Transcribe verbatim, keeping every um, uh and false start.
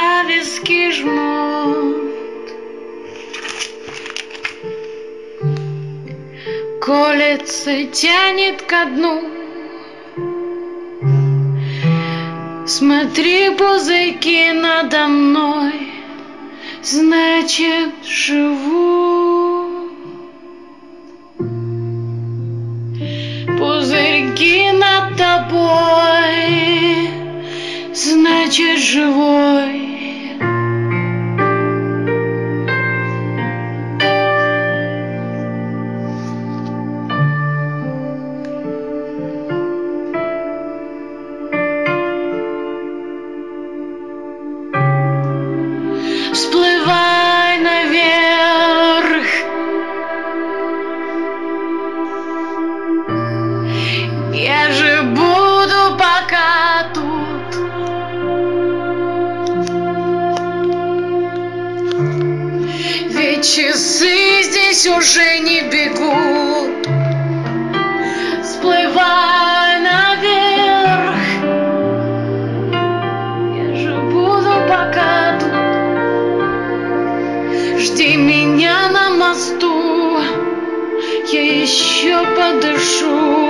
когда виски жмут, колется, тянет ко дну. Смотри, пузырьки надо мной, значит, живу. Пузырьки над тобой, значит, живой. Всплывай наверх, я же буду пока тут. Ведь часы здесь уже не бегут. Всплывай наверх, я же буду пока тут. Жди меня на мосту, я еще подышу.